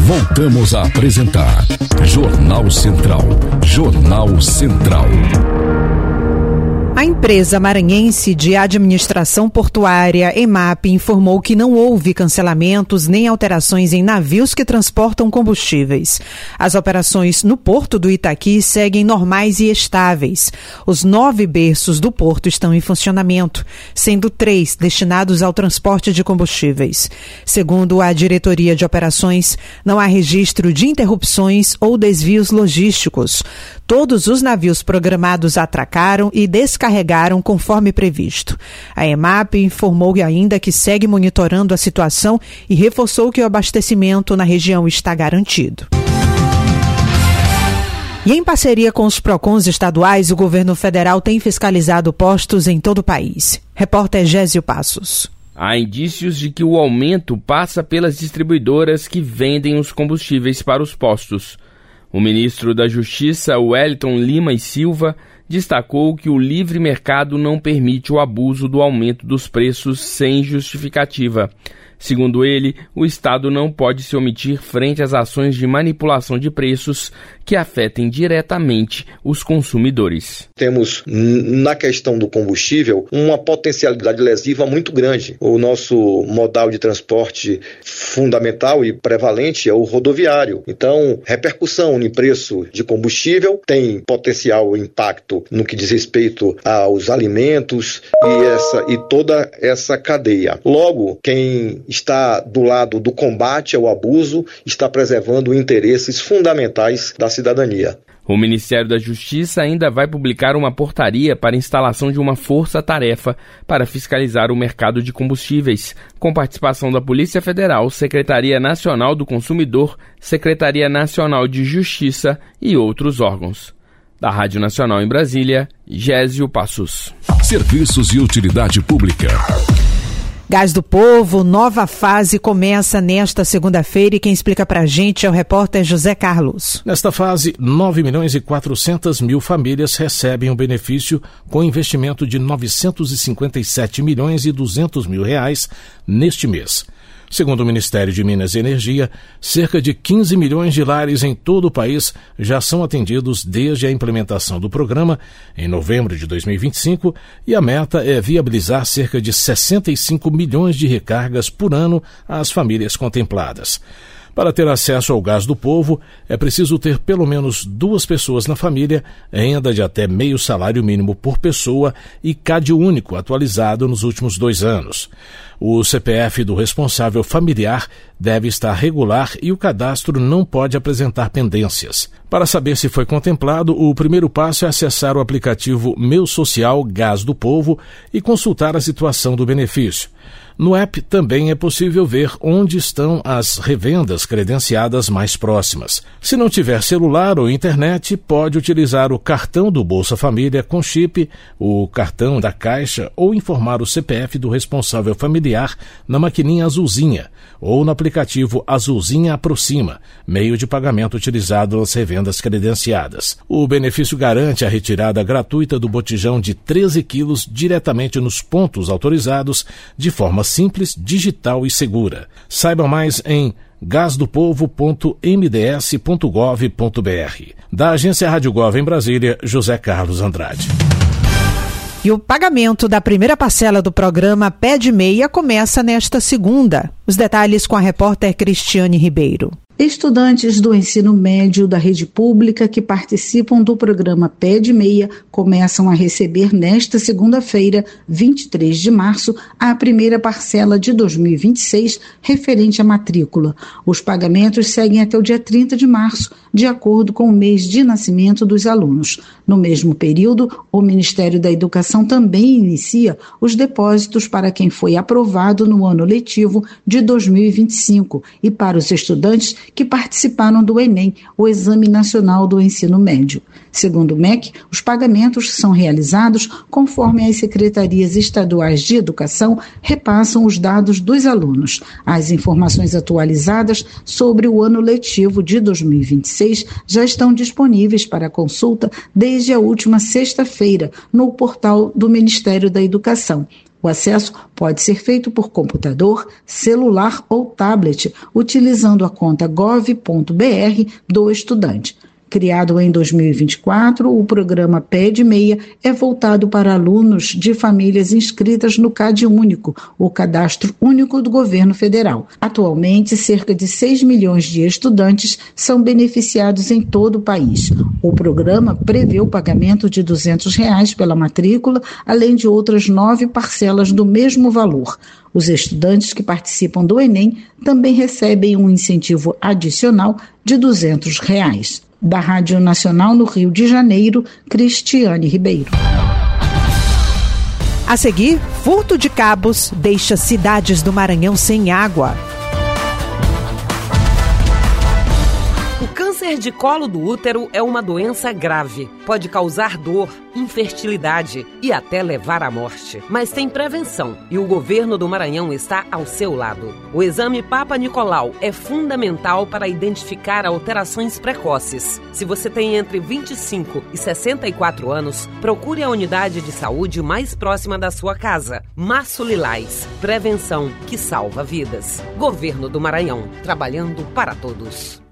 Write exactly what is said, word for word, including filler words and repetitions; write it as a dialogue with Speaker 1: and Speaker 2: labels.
Speaker 1: Voltamos a apresentar Jornal Central. Jornal Central.
Speaker 2: A empresa maranhense de administração portuária, EMAP, informou que não houve cancelamentos nem alterações em navios que transportam combustíveis. As operações no porto do Itaqui seguem normais e estáveis. Os nove berços do porto estão em funcionamento, sendo três destinados ao transporte de combustíveis. Segundo a diretoria de operações, não há registro de interrupções ou desvios logísticos. Todos os navios programados atracaram e descarregaram conforme previsto. A EMAP informou ainda que segue monitorando a situação e reforçou que o abastecimento na região está garantido. E em parceria com os PROCONs estaduais, o governo federal tem fiscalizado postos em todo o país. Repórter Gésio Passos.
Speaker 3: Há indícios de que o aumento passa pelas distribuidoras que vendem os combustíveis para os postos. O ministro da Justiça, Wellington Lima e Silva, destacou que o livre mercado não permite o abuso do aumento dos preços sem justificativa. Segundo ele, o Estado não pode se omitir frente às ações de manipulação de preços que afetem diretamente os consumidores.
Speaker 4: Temos, na questão do combustível, uma potencialidade lesiva muito grande. O nosso modal de transporte fundamental e prevalente é o rodoviário. Então, repercussão em preço de combustível tem potencial impacto no que diz respeito aos alimentos e, essa, e toda essa cadeia. Logo, quem está do lado do combate ao abuso está preservando interesses fundamentais da cidadania.
Speaker 3: O Ministério da Justiça ainda vai publicar uma portaria para a instalação de uma força-tarefa para fiscalizar o mercado de combustíveis, com participação da Polícia Federal, Secretaria Nacional do Consumidor, Secretaria Nacional de Justiça e outros órgãos. Da Rádio Nacional em Brasília, Gésio Passos.
Speaker 1: Serviços e utilidade pública.
Speaker 2: Gás do Povo, nova fase começa nesta segunda-feira e quem explica pra gente é o repórter José Carlos.
Speaker 5: Nesta fase, nove milhões e quatrocentas mil famílias recebem o benefício com investimento de novecentos e cinquenta e sete milhões e duzentos mil reais neste mês. Segundo o Ministério de Minas e Energia, cerca de quinze milhões de lares em todo o país já são atendidos desde a implementação do programa em novembro de dois mil e vinte e cinco e a meta é viabilizar cerca de sessenta e cinco milhões de recargas por ano às famílias contempladas. Para ter acesso ao Gás do Povo, é preciso ter pelo menos duas pessoas na família, renda de até meio salário mínimo por pessoa e C A D único atualizado nos últimos dois anos. O C P F do responsável familiar deve estar regular e o cadastro não pode apresentar pendências. Para saber se foi contemplado, o primeiro passo é acessar o aplicativo Meu Social Gás do Povo e consultar a situação do benefício. No app também é possível ver onde estão as revendas credenciadas mais próximas. Se não tiver celular ou internet, pode utilizar o cartão do Bolsa Família com chip, o cartão da Caixa ou informar o C P F do responsável familiar na maquininha azulzinha ou no aplicativo Azulzinha Aproxima, meio de pagamento utilizado nas revendas credenciadas. O benefício garante a retirada gratuita do botijão de treze quilos diretamente nos pontos autorizados de forma simples, digital e segura. Saiba mais em gás do povo ponto m d s ponto gov ponto b r. Da Agência Rádio Gov em Brasília, José Carlos Andrade.
Speaker 2: E o pagamento da primeira parcela do programa Pé de Meia começa nesta segunda. Os detalhes com a repórter Cristiane Ribeiro.
Speaker 6: Estudantes do ensino médio da rede pública que participam do programa Pé de Meia começam a receber nesta segunda-feira, vinte e três de março, a primeira parcela de dois mil e vinte e seis referente à matrícula. Os pagamentos seguem até o dia trinta de março, de acordo com o mês de nascimento dos alunos. No mesmo período, o Ministério da Educação também inicia os depósitos para quem foi aprovado no ano letivo de dois mil e vinte e cinco e para os estudantes que participaram do Enem, o Exame Nacional do Ensino Médio. Segundo o M E C, os pagamentos são realizados conforme as secretarias estaduais de educação repassam os dados dos alunos. As informações atualizadas sobre o ano letivo de dois mil e vinte e seis já estão disponíveis para consulta desde a última sexta-feira no portal do Ministério da Educação. O acesso pode ser feito por computador, celular ou tablet, utilizando a conta gov ponto br do estudante. Criado em dois mil e vinte e quatro, o programa P E D meia é voltado para alunos de famílias inscritas no CadÚnico, o Cadastro Único do Governo Federal. Atualmente, cerca de seis milhões de estudantes são beneficiados em todo o país. O programa prevê o pagamento de duzentos reais pela matrícula, além de outras nove parcelas do mesmo valor. Os estudantes que participam do Enem também recebem um incentivo adicional de duzentos reais. Da Rádio Nacional no Rio de Janeiro, Cristiane Ribeiro.
Speaker 2: A seguir, furto de cabos deixa cidades do Maranhão sem água.
Speaker 7: O câncer de colo do útero é uma doença grave. Pode causar dor, infertilidade e até levar à morte. Mas tem prevenção e o governo do Maranhão está ao seu lado. O exame Papa Nicolau é fundamental para identificar alterações precoces. Se você tem entre vinte e cinco e sessenta e quatro anos, procure a unidade de saúde mais próxima da sua casa. Março Lilás. Prevenção que salva vidas. Governo do Maranhão. Trabalhando para todos.